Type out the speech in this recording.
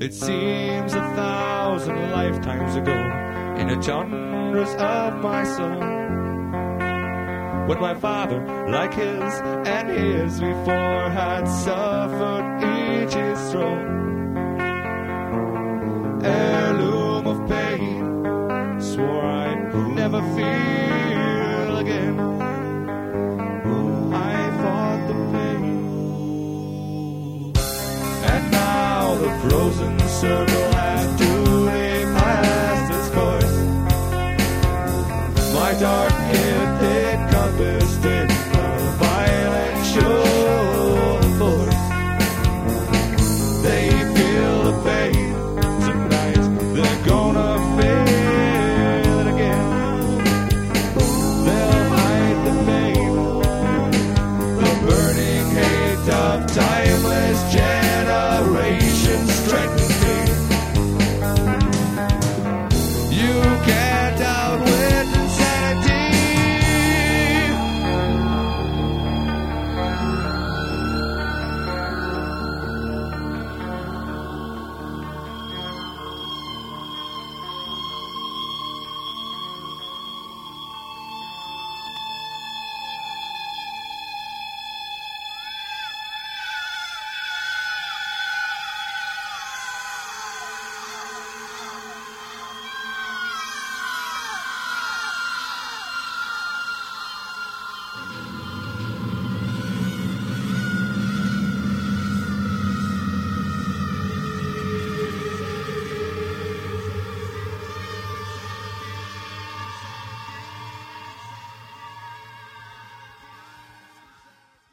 It seems 1,000 lifetimes ago, in the genres of my soul, when my father, like his and his before, had suffered each his throat. Heirloom of pain, swore I'd never feel